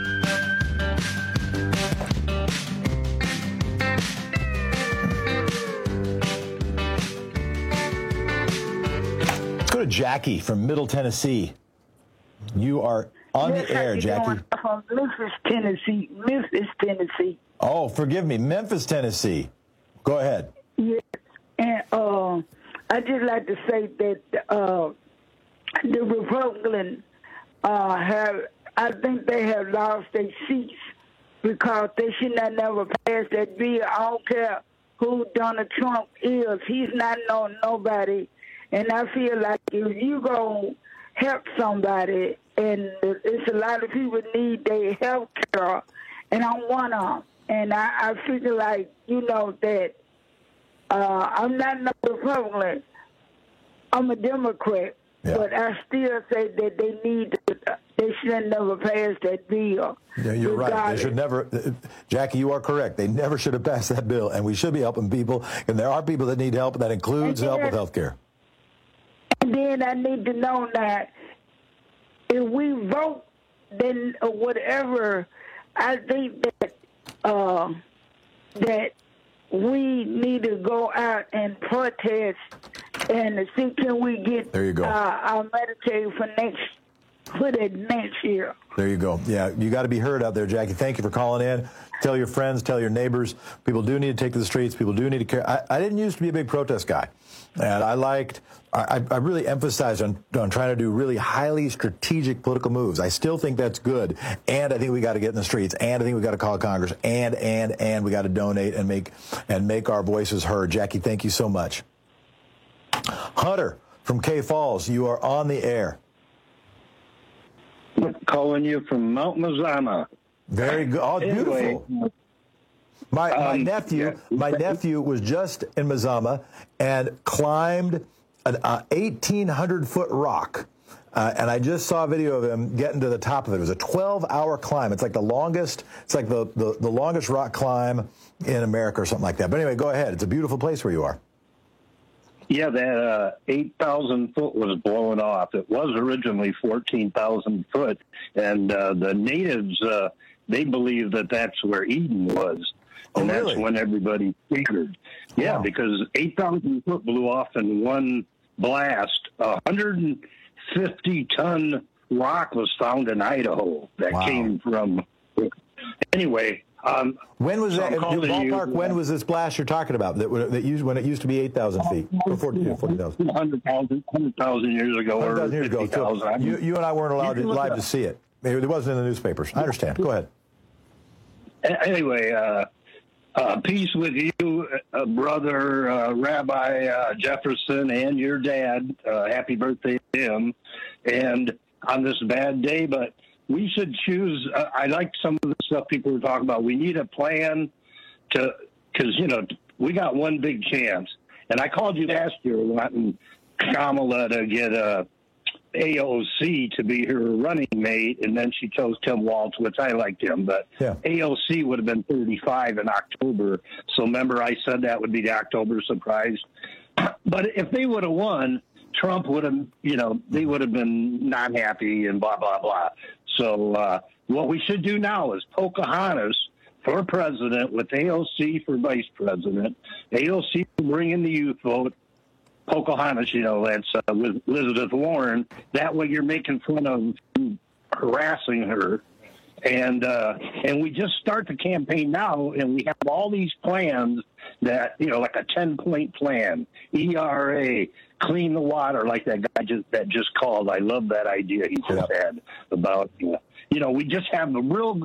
To Jackie from Middle Tennessee. You are on yes, the air, Jackie. From Memphis, Tennessee. Memphis, Tennessee. Oh, forgive me. Memphis, Tennessee. Go ahead. Yes. And uh, I'd just like to say that uh, the Republicans uh, have, I think they have lost their seats because they should not never pass that bill. I don't care who Donald Trump is. He's not no nobody. And I feel like if you go help somebody, and it's a lot of people need their health care, and I'm one of them. And I, I feel like, you know, that uh, I'm not no Republican. I'm a Democrat. Yeah. But I still say that they need, to, they should never pass that bill. Yeah, you're right. They should never, Jackie, you are correct. They never should have passed that bill. And we should be helping people. And there are people that need help, and that includes and help with health care. And then I need to know that if we vote, then whatever, I think that uh, that we need to go out and protest and see can we get there you go. Uh, our Medicaid for next for that next year. There you go. Yeah, you got to be heard out there, Jackie. Thank you for calling in. Tell your friends, tell your neighbors. People do need to take to the streets. People do need to care. I, I didn't used to be a big protest guy. And I liked, I, I really emphasized on, on trying to do really highly strategic political moves. I still think that's good. And I think we got to get in the streets. And I think we got to call Congress. And, and, and we got to donate and make, and make our voices heard. Jackie, thank you so much. Hunter from K Falls, you are on the air. Calling you from Mount Mazama. Very good. Oh, beautiful. Anyway, my my um, nephew, yeah. my nephew was just in Mazama and climbed an uh, eighteen hundred foot rock. Uh, and I just saw a video of him getting to the top of it. It was a twelve hour climb. It's like the longest, it's like the, the, the longest rock climb in America or something like that. But anyway, go ahead. It's a beautiful place where you are. Yeah, that uh, eight thousand foot was blown off. It was originally fourteen thousand foot, and uh, the natives, uh, they believe that that's where Eden was, and oh, really? That's when everybody figured. Yeah, wow. Because eight thousand foot blew off in one blast. one hundred fifty ton rock was found in Idaho that wow. came from. Anyway. Um, when was so that? Ballpark, you, when was this blast you're talking about? That, that used, when it used to be eight thousand feet or forty thousand? one hundred thousand years ago. one hundred thousand years ago. So you, you and I weren't allowed to, live to see it. It wasn't in the newspapers. I understand. Go ahead. Anyway, uh, uh, peace with you, uh, brother uh, Rabbi uh, Jefferson, and your dad. Uh, happy birthday to him. And on this bad day, but we should choose. Uh, I like some of the stuff people were talking about. We need a plan to, because, you know, we got one big chance. And I called you last year wanting Kamala to get a A O C to be her running mate, and then she chose Tim Walz, which I liked him. But yeah. A O C would have been thirty-five in October. So remember I said that would be the October surprise. But if they would have won, Trump would have, you know, they would have been not happy and blah, blah, blah. So uh, what we should do now is Pocahontas for president with A O C for vice president. A O C will bring in the youth vote. Pocahontas, you know, that's uh, with Elizabeth Warren. That way you're making fun of harassing her. And uh, and we just start the campaign now, and we have all these plans that, you know, like a ten-point plan, E R A, clean the water, like that guy just that just called. I love that idea he just yeah. had about, you know, you know, we just have a real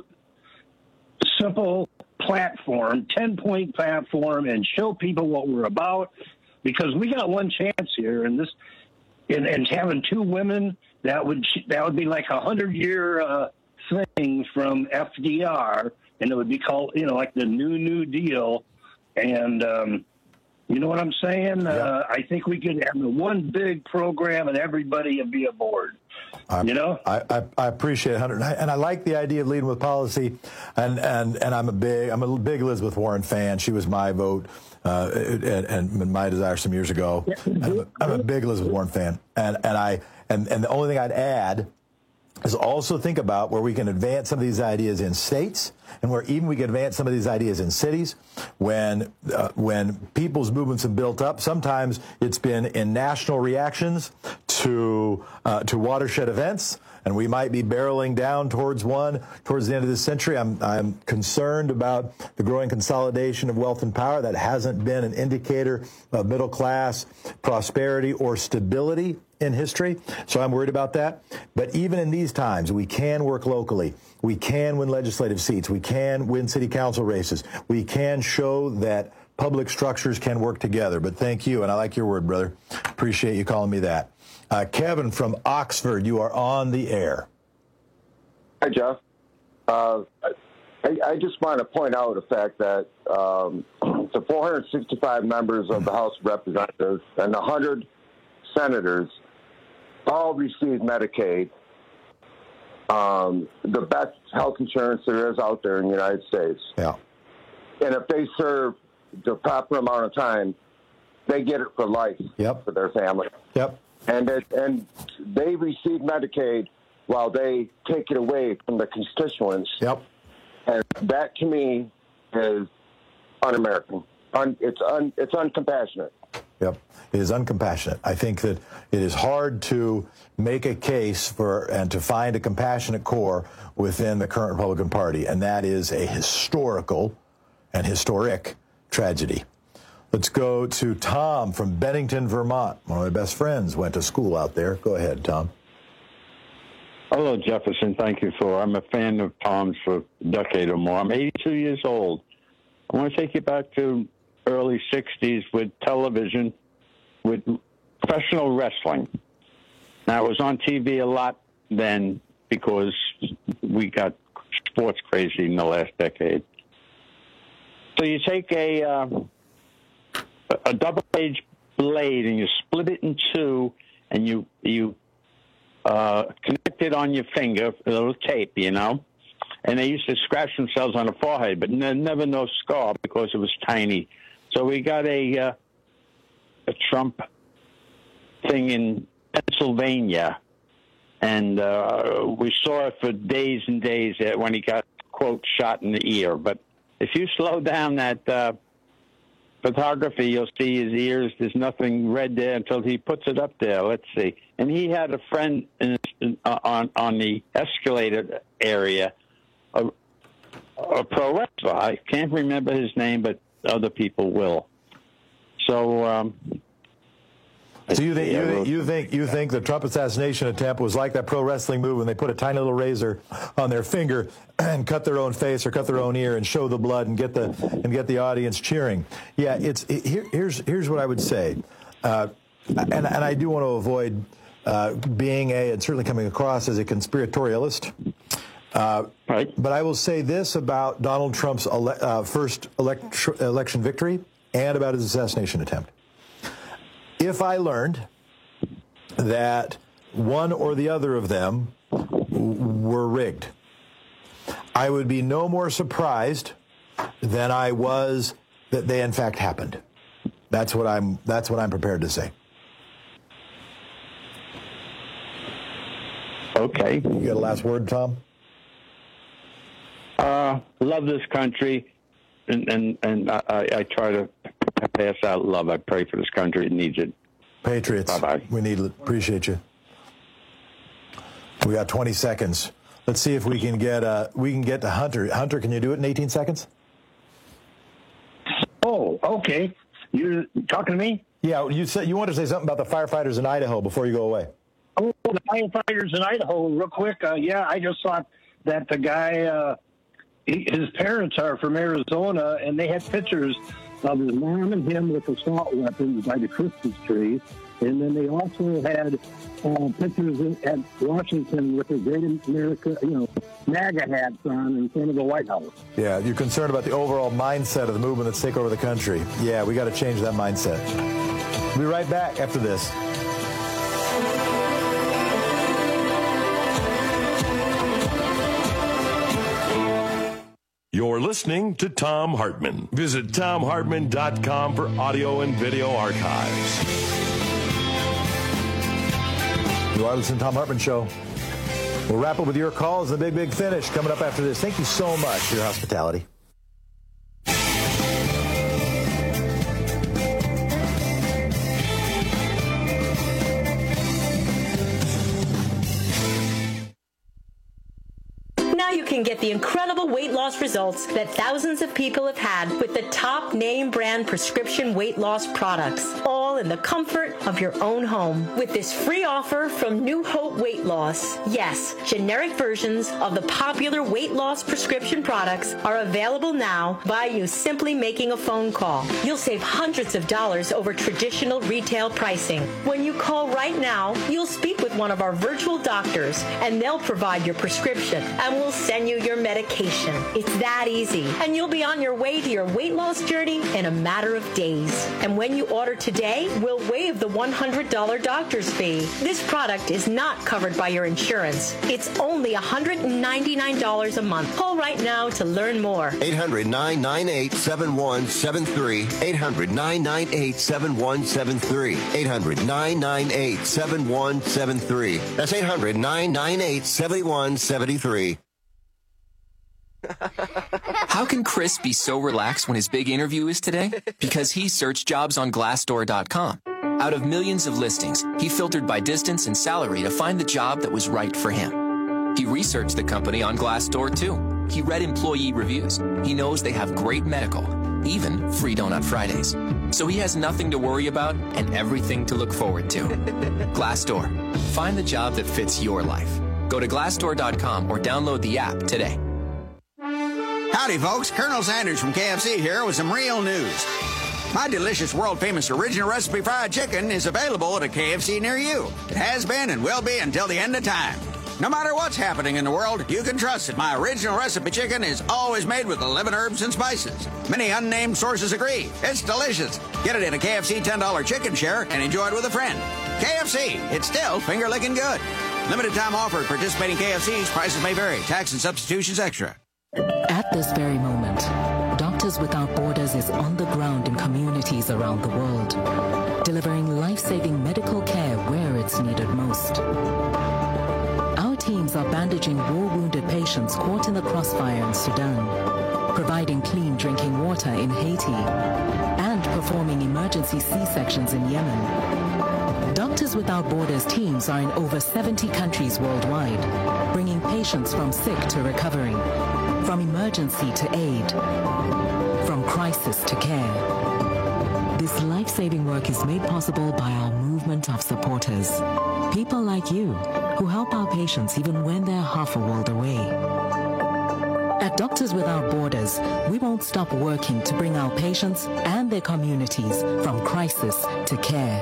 simple platform, ten-point platform, and show people what we're about, because we got one chance here, and this, and, and having two women, that would that would be like a hundred-year uh, thing from F D R, and it would be called, you know, like the New New Deal, and um, you know what I'm saying? Yeah. Uh, I think we could have one big program, and everybody would be aboard. I, you know, I, I, I appreciate it, Hunter, and I, and I like the idea of leading with policy. And, and, and I'm a big I'm a big Elizabeth Warren fan. She was my vote uh, and, and my desire some years ago. I'm a, I'm a big Elizabeth Warren fan, and and I and, and the only thing I'd add is also think about where we can advance some of these ideas in states, and where even we can advance some of these ideas in cities. When uh, when people's movements have built up, sometimes it's been in national reactions to uh, to watershed events, and we might be barreling down towards one towards the end of this century. I'm I'm concerned about the growing consolidation of wealth and power. That hasn't been an indicator of middle class prosperity or stability in history, so I'm worried about that. But even in these times, we can work locally. We can win legislative seats. We can win city council races. We can show that public structures can work together. But thank you, and I like your word, brother. Appreciate you calling me that. Uh, Kevin from Oxford, you are on the air. Hi, Jeff. Uh, I, I just want to point out the fact that um, the four hundred sixty-five members of the House of Representatives and one hundred senators all receive Medicaid, um, the best health insurance there is out there in the United States. Yeah. And if they serve the proper amount of time, they get it for life yep. for their family. Yep. And it, and they receive Medicaid while they take it away from the constituents. Yep. And that, to me, is un-American. Un, it's un, it's uncompassionate. Yep. It is uncompassionate. I think that it is hard to make a case for and to find a compassionate core within the current Republican Party, and that is a historical and historic tragedy. Let's go to Tom from Bennington, Vermont. One of my best friends went to school out there. Go ahead, Tom. Hello, Jefferson. Thank you for. I'm a fan of Tom's for a decade or more. I'm eighty-two years old. I want to take you back to early sixties with television, with professional wrestling. Now, it was on T V a lot then because we got sports crazy in the last decade. So you take a uh, a double-edged blade and you split it in two, and you you uh, connect it on your finger, a little tape, you know. And they used to scratch themselves on the forehead, but ne- never no scar because it was tiny. So we got a uh, a Trump thing in Pennsylvania, and uh, we saw it for days and days when he got, quote, shot in the ear. But if you slow down that uh, photography, you'll see his ears. There's nothing red there until he puts it up there. Let's see. And he had a friend in, in, uh, on on the escalator area, a, a pro wrestler. I can't remember his name, but other people will. So, um, so you think you, you think you think the Trump assassination attempt was like that pro wrestling move when they put a tiny little razor on their finger and cut their own face or cut their own ear and show the blood and get the and get the audience cheering? Yeah, it's it, here, here's here's what I would say, uh, and and I do want to avoid uh, being a and certainly coming across as a conspiratorialist. Uh, right. But I will say this about Donald Trump's ele- uh, first elect- election victory and about his assassination attempt. If I learned that one or the other of them w- were rigged, I would be no more surprised than I was that they in fact happened. That's what I'm. That's what I'm prepared to say. Okay. You got a last word, Tom? Uh, love this country, and and, and I, I try to pass out love. I pray for this country. It needs it. Patriots. Bye-bye. We need it. Appreciate you. We got twenty seconds. Let's see if we can get uh, we can get to Hunter. Hunter, can you do it in eighteen seconds? Oh, okay. You're talking to me? Yeah, you said you wanted to say something about the firefighters in Idaho before you go away. Oh, the firefighters in Idaho, real quick. Uh, yeah, I just thought that the guy, uh, he, his parents are from Arizona, and they had pictures of his mom and him with assault weapons by the Christmas tree. And then they also had uh, pictures at Washington with the Great America, you know, MAGA hats on in front of the White House. Yeah, you're concerned about the overall mindset of the movement that's taken over the country. Yeah, we got to change that mindset. We'll be right back after this. You're listening to Thom Hartmann. Visit Thom Hartmann dot com for audio and video archives. You are listening to Thom Hartmann Show. We'll wrap up with your calls. The big, big finish coming up after this. Thank you so much for your hospitality. Now you can get the incredible weight loss results that thousands of people have had with the top name brand prescription weight loss products, all in the comfort of your own home. With this free offer from New Hope Weight Loss, yes, generic versions of the popular weight loss prescription products are available now by you simply making a phone call. You'll save hundreds of dollars over traditional retail pricing. When you call right now, you'll speak with one of our virtual doctors, and they'll provide your prescription and will send you your medication. It's that easy, and you'll be on your way to your weight loss journey in a matter of days. And when you order today, we'll waive the one hundred dollars doctor's fee. This product is not covered by your insurance. It's only one hundred ninety-nine dollars a month. Call right now to learn more. eight hundred, nine nine eight, seven one seven three. eight hundred, nine nine eight, seven one seven three. eight hundred, nine nine eight, seven one seven three. That's eight hundred, nine nine eight, seven one seven three. How can Chris be so relaxed when his big interview is today? Because he searched jobs on Glassdoor dot com. Out of millions of listings, he filtered by distance and salary to find the job that was right for him. He researched the company on Glassdoor too. He read employee reviews. He knows they have great medical, even free donut Fridays. So he has nothing to worry about and everything to look forward to. Glassdoor. Find the job that fits your life. Go to Glassdoor dot com or download the app today. Howdy, folks. Colonel Sanders from K F C here with some real news. My delicious, world-famous original recipe fried chicken is available at a K F C near you. It has been and will be until the end of time. No matter what's happening in the world, you can trust that my original recipe chicken is always made with eleven herbs and spices. Many unnamed sources agree. It's delicious. Get it in a K F C ten dollar chicken share and enjoy it with a friend. K F C, it's still finger-licking good. Limited time offer at participating K F Cs. Prices may vary. Tax and substitutions extra. At this very moment, Doctors Without Borders is on the ground in communities around the world, delivering life-saving medical care where it's needed most. Our teams are bandaging war-wounded patients caught in the crossfire in Sudan, providing clean drinking water in Haiti, and performing emergency C-sections in Yemen. Doctors Without Borders teams are in over seventy countries worldwide, bringing patients from sick to recovering, from emergency to aid, from crisis to care. This life-saving work is made possible by our movement of supporters, people like you who help our patients even when they're half a world away. At Doctors Without Borders, we won't stop working to bring our patients and their communities from crisis to care.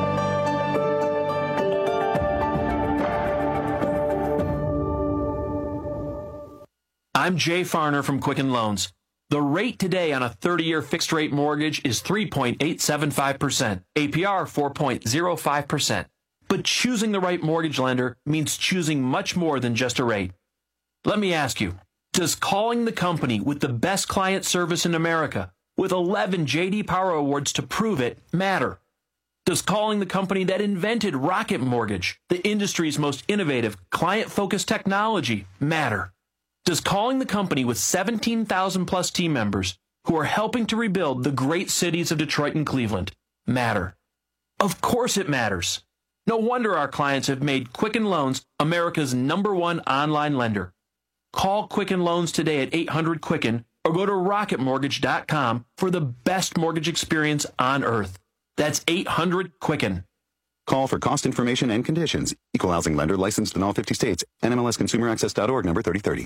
I'm Jay Farner from Quicken Loans. The rate today on a thirty-year fixed-rate mortgage is three point eight seven five percent, A P R four point zero five percent. But choosing the right mortgage lender means choosing much more than just a rate. Let me ask you, does calling the company with the best client service in America, with eleven J D Power Awards to prove it, matter? Does calling the company that invented Rocket Mortgage, the industry's most innovative, client-focused technology, matter? Does calling the company with seventeen thousand plus team members who are helping to rebuild the great cities of Detroit and Cleveland matter? Of course it matters. No wonder our clients have made Quicken Loans America's number one online lender. Call Quicken Loans today at eight hundred Quicken or go to rocket mortgage dot com for the best mortgage experience on earth. That's eight hundred Quicken. Call for cost information and conditions. Equal housing lender licensed in all fifty states. N M L S consumer access dot org number thirty thirty.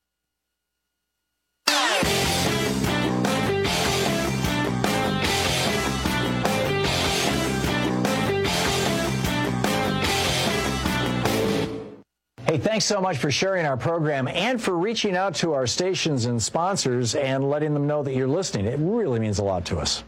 Hey, thanks so much for sharing our program and for reaching out to our stations and sponsors and letting them know that you're listening. It really means a lot to us.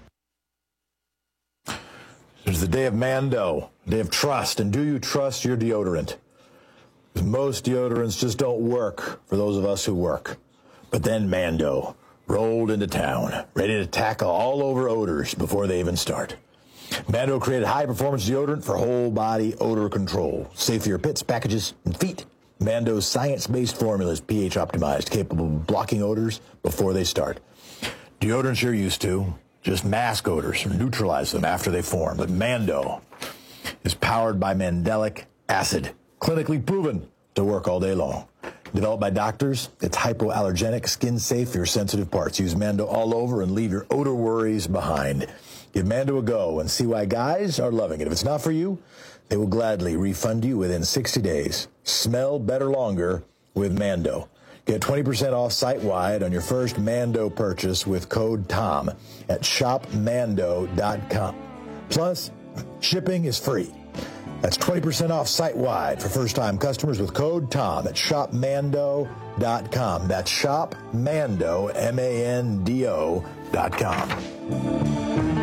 There's the day of Mando, day of trust. And do you trust your deodorant? Because most deodorants just don't work for those of us who work. But then Mando rolled into town, ready to tackle all over odors before they even start. Mando created high-performance deodorant for whole-body odor control. Safe for your pits, packages, and feet. Mando's science-based formula is pH optimized, capable of blocking odors before they start. Deodorants you're used to just mask odors or neutralize them after they form. But Mando is powered by mandelic acid, clinically proven to work all day long. Developed by doctors, it's hypoallergenic, skin-safe for your sensitive parts. Use Mando all over and leave your odor worries behind. Give Mando a go and see why guys are loving it. If it's not for you, they will gladly refund you within sixty days. Smell better longer with Mando. Get twenty percent off site-wide on your first Mando purchase with code TOM at shop mando dot com. Plus, shipping is free. That's twenty percent off site-wide for first-time customers with code TOM at shop mando dot com. That's shop mando, M A N D O, dot com.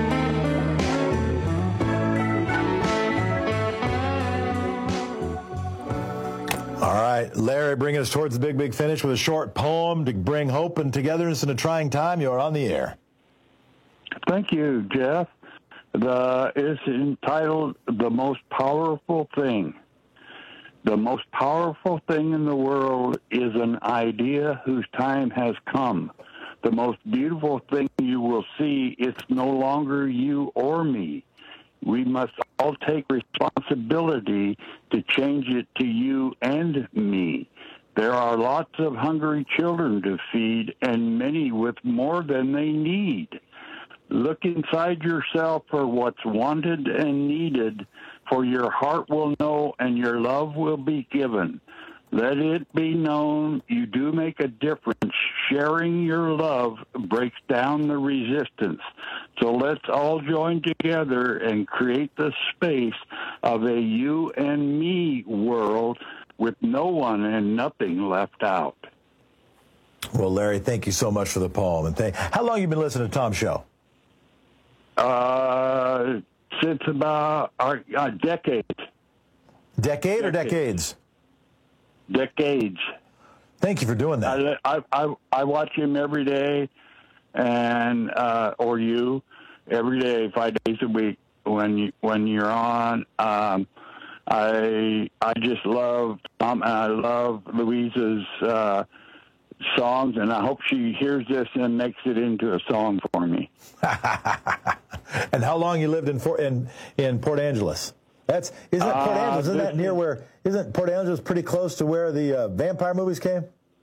All right, Larry, bringing us towards the big, big finish with a short poem to bring hope and togetherness in a trying time. You're on the air. Thank you, Jeff. The it's entitled "The Most Powerful Thing." The most powerful thing in the world is an idea whose time has come. The most beautiful thing you will see, it's no longer you or me. We must all take responsibility to change it to you and me. There are lots of hungry children to feed and many with more than they need. Look inside yourself for what's wanted and needed, for your heart will know and your love will be given. Let it be known you do make a difference. Sharing your love breaks down the resistance. So let's all join together and create the space of a you and me world with no one and nothing left out. Well, Larry, thank you so much for the poem. And thank, how long have you been listening to Tom's show? Uh, since about a uh, decade. Decade or decades? Decades. Thank you for doing that. I, I, I, I watch him every day, and uh, or you every day, five days a week when you when you're on. Um, I I just love Tom, and I love Louisa's uh, songs, and I hope she hears this and makes it into a song for me. And how long you lived in Fort, in in Port Angeles? That's isn't that Port Angeles? Isn't that near where? Isn't Port Angeles pretty close to where the uh, vampire movies came?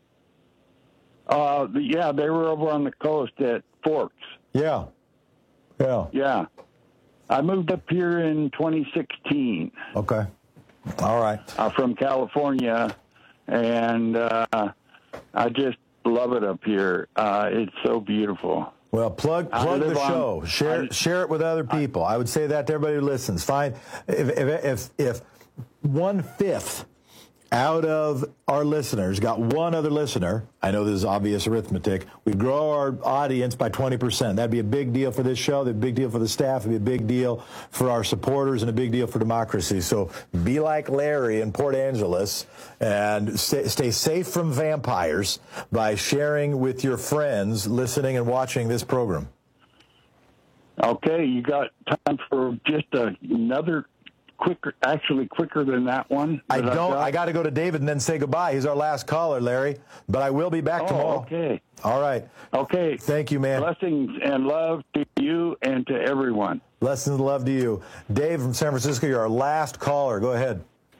Uh, yeah, they were over on the coast at Forks. Yeah, yeah, yeah. I moved up here in twenty sixteen. Okay, all right. Uh, from California, and uh, I just love it up here. Uh, it's so beautiful. Well, plug plug the show. On, share I, share it with other people. I, I would say that to everybody who listens. Find if if if, if one fifth out of our listeners got one other listener. I know this is obvious arithmetic. We grow our audience by twenty percent. That'd be a big deal for this show. That'd be a big deal for the staff. It'd be a big deal for our supporters and a big deal for democracy. So be like Larry in Port Angeles and stay, stay safe from vampires by sharing with your friends listening and watching this program. Okay, you got time for just another quicker, actually quicker than that one? I that don't. got? I got to go to David and then say goodbye. He's our last caller, Larry. But I will be back oh, tomorrow. Okay. All right. Okay. Thank you, man. Blessings and love to you and to everyone. Blessings and love to you. Dave from San Francisco, you're our last caller. Go ahead.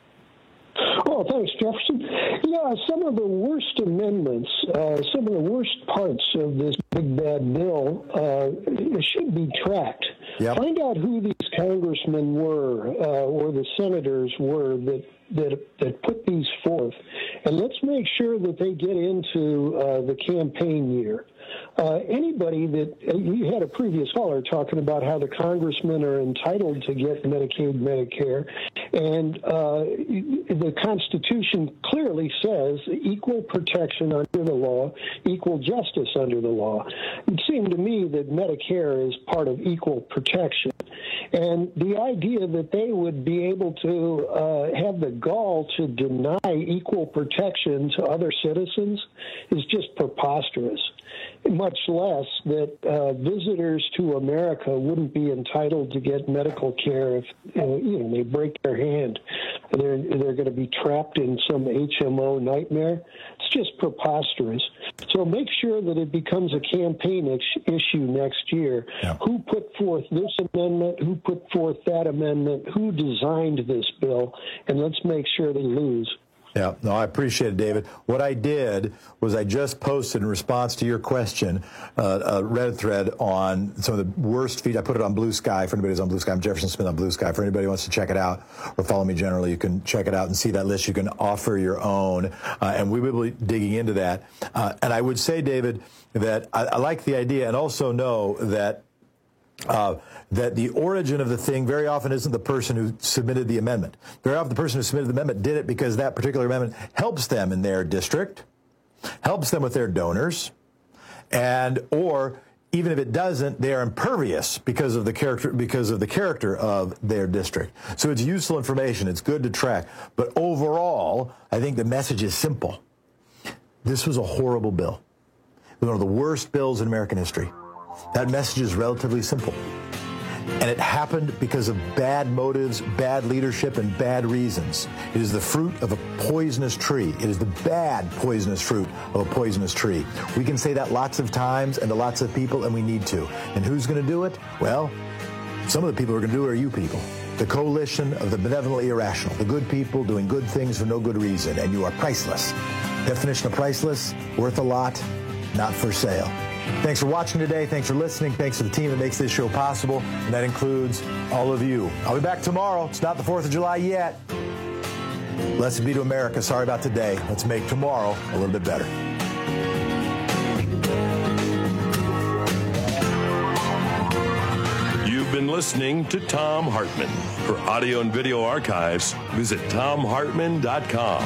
Oh, thanks, Jefferson. Yeah, some of the worst amendments, uh, some of the worst parts of this big bad bill uh, should be tracked. Yep. Find out who these congressmen were uh, or the senators were that, that that put these forth, and let's make sure that they get into uh, the campaign year. Uh, anybody that uh, you had a previous caller talking about how the congressmen are entitled to get Medicaid, Medicare, and uh, the Constitution clearly says equal protection under the law, equal justice under the law. It seemed to me that Medicare is part of equal protection, and the idea that they would be able to uh, have the gall to deny equal protection to other citizens is just preposterous. Much less that uh, visitors to America wouldn't be entitled to get medical care if uh, you know they break their hand. They're they're going to be trapped in some H M O nightmare. It's just preposterous. So make sure that it becomes a campaign ex- issue next year. Yeah. Who put forth this amendment? Who put forth that amendment? Who designed this bill? And let's make sure they lose. Yeah, no, I appreciate it, David. What I did was I just posted in response to your question uh, a Reddit thread on some of the worst feed. I put it on Blue Sky for anybody who's on Blue Sky. I'm Jefferson Smith on Blue Sky. For anybody who wants to check it out or follow me generally, you can check it out and see that list. You can offer your own, uh, and we will be digging into that. Uh, and I would say, David, that I, I like the idea, and also know that Uh, that the origin of the thing very often isn't the person who submitted the amendment. Very often the person who submitted the amendment did it because that particular amendment helps them in their district, helps them with their donors, and or even if it doesn't, they are impervious because of the character because of the character of their district. So it's useful information. It's good to track. But overall, I think the message is simple. This was a horrible bill. It was one of the worst bills in American history. That message is relatively simple. And it happened because of bad motives, bad leadership, and bad reasons. It is the fruit of a poisonous tree. It is the bad poisonous fruit of a poisonous tree. We can say that lots of times and to lots of people, and we need to. And who's going to do it? Well, some of the people who are going to do it are you people. The coalition of the benevolently irrational, the good people doing good things for no good reason, and you are priceless. Definition of priceless, worth a lot, not for sale. Thanks for watching today. Thanks for listening. Thanks to the team that makes this show possible, and that includes all of you. I'll be back tomorrow. It's not the fourth of July yet. Blessed be to America. Sorry about today. Let's make tomorrow a little bit better. You've been listening to Thom Hartmann. For audio and video archives, visit thom hartmann dot com.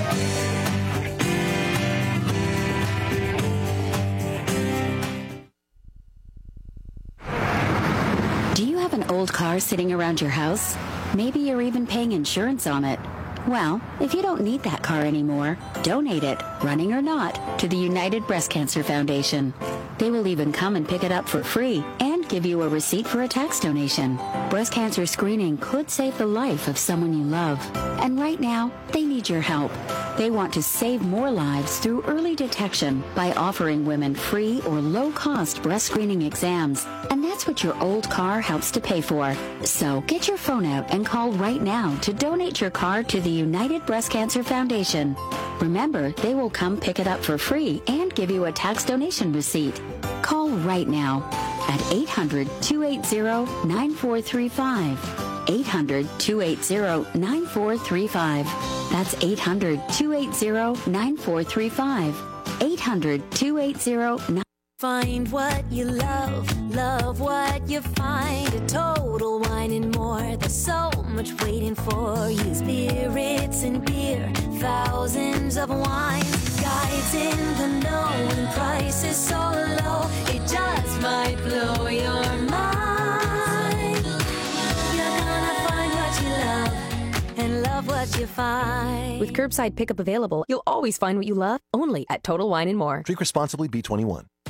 An old car sitting around your house? Maybe you're even paying insurance on it. Well, if you don't need that car anymore, donate it, running or not, to the United Breast Cancer Foundation. They will even come and pick it up for free and give you a receipt for a tax donation. Breast cancer screening could save the life of someone you love. And right now, they need your help. They want to save more lives through early detection by offering women free or low-cost breast screening exams. And that's what your old car helps to pay for. So get your phone out and call right now to donate your car to the United Breast Cancer Foundation. Remember, they will come pick it up for free and give you a tax donation receipt. Call right now at eight hundred, two eight zero, nine four three five. eight hundred, two eight zero, nine four three five. That's eight hundred, two eight zero, nine four three five. eight hundred, two eight zero, nine four three five. Find what you love, love what you find. A Total Wine and More. There's so much waiting for you. Spirits and beer, thousands of wines. Guides in the know and prices so low, it just might blow your mind. You're gonna find what you love and love what you find. With curbside pickup available, you'll always find what you love, only at Total Wine and More. Drink responsibly, B twenty-one.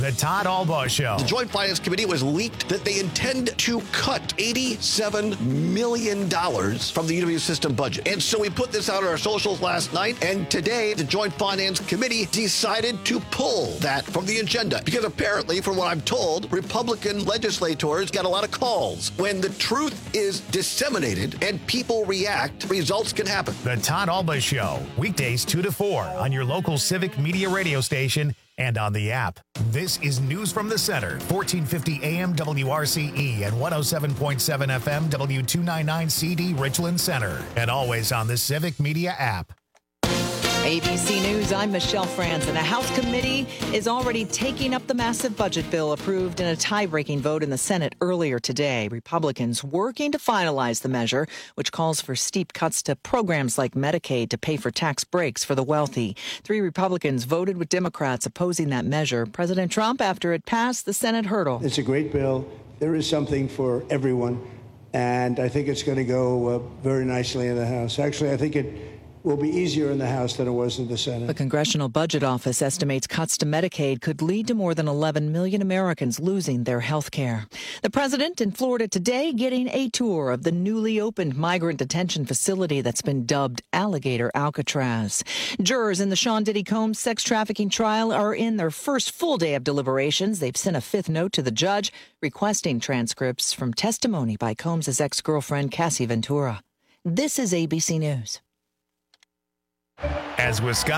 The Todd Albaugh Show. The Joint Finance Committee was leaked that they intend to cut eighty-seven million dollars from the U W system budget. And so we put this out on our socials last night, and today the Joint Finance Committee decided to pull that from the agenda. Because apparently, from what I'm told, Republican legislators got a lot of calls. When the truth is disseminated and people react, results can happen. The Todd Albaugh Show, weekdays two to four on your local Civic Media radio station and on the app. This is News from the Center, fourteen fifty A M W R C E and one oh seven point seven F M W two ninety-nine C D Richland Center, and always on the Civic Media app. A B C News, I'm Michelle Franzen. A House committee is already taking up the massive budget bill approved in a tie-breaking vote in the Senate earlier today. Republicans working to finalize the measure, which calls for steep cuts to programs like Medicaid to pay for tax breaks for the wealthy. Three Republicans voted with Democrats opposing that measure. President Trump, after it passed the Senate hurdle. It's a great bill. There is something for everyone, and I think it's going to go uh, very nicely in the House. Actually, I think it will be easier in the House than it was in the Senate. The Congressional Budget Office estimates cuts to Medicaid could lead to more than eleven million Americans losing their health care. The president in Florida today getting a tour of the newly opened migrant detention facility that's been dubbed Alligator Alcatraz. Jurors in the Sean Diddy Combs sex trafficking trial are in their first full day of deliberations. They've sent a fifth note to the judge requesting transcripts from testimony by Combs' ex-girlfriend Cassie Ventura. This is A B C News. As Wisconsin